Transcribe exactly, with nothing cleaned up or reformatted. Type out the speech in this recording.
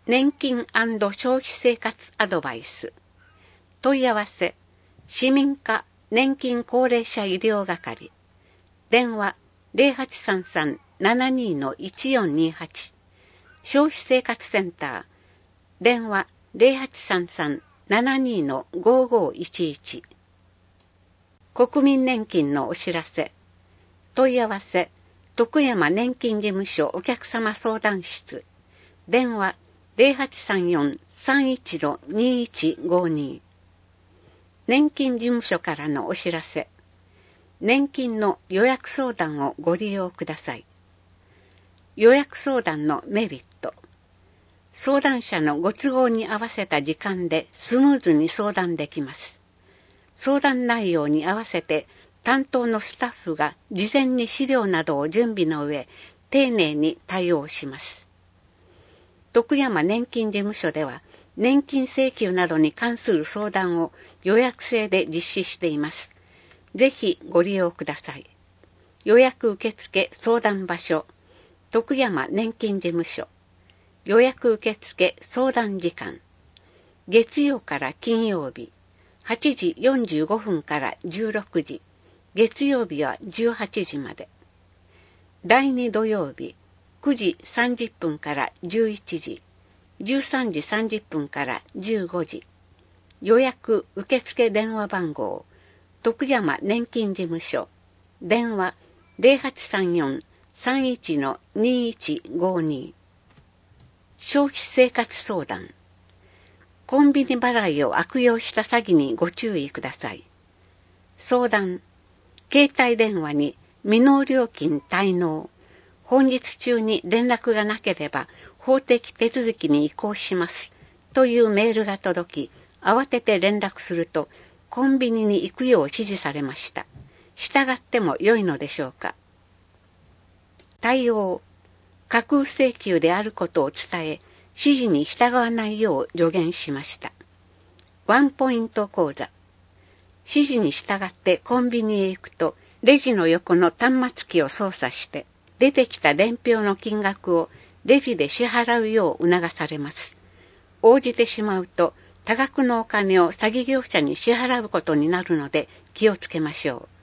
年金&消費生活アドバイス。問い合わせ、市民課年金高齢者医療係。電話 ゼロはちさんさん ななにのいちよんにはち。消費生活センター。電話 ゼロはちさんさん ななにのごごいちいち。国民年金のお知らせ。問い合わせ、徳山年金事務所お客様相談室。電話ゼロはちさんよん さんいちのにいちごに。年金事務所からのお知らせ。年金の予約相談をご利用ください。予約相談のメリット。相談者のご都合に合わせた時間でスムーズに相談できます。相談内容に合わせて担当のスタッフが事前に資料などを準備の上、丁寧に対応します。徳山年金事務所では、年金請求などに関する相談を予約制で実施しています。ぜひご利用ください。予約受付相談場所、徳山年金事務所。予約受付相談時間。月曜から金曜日、はちじよんじゅうごふんからじゅうろくじ、月曜日はじゅうはちじまで。だいに土曜日、くじさんじゅっぷんからじゅういちじ、じゅうさんじさんじゅっぷんからじゅうごじ。予約受付電話番号、徳山年金事務所。電話ゼロはちさんよん さんいちのにいちごに。消費生活相談。コンビニ払いを悪用した詐欺にご注意ください。相談。携帯電話に未納料金滞納。本日中に連絡がなければ法的手続きに移行しますというメールが届き、慌てて連絡するとコンビニに行くよう指示されました。従っても良いのでしょうか。対応。架空請求であることを伝え、指示に従わないよう助言しました。ワンポイント講座。指示に従ってコンビニへ行くと、レジの横の端末機を操作して、出てきた伝票の金額をレジで支払うよう促されます。応じてしまうと多額のお金を詐欺業者に支払うことになるので気をつけましょう。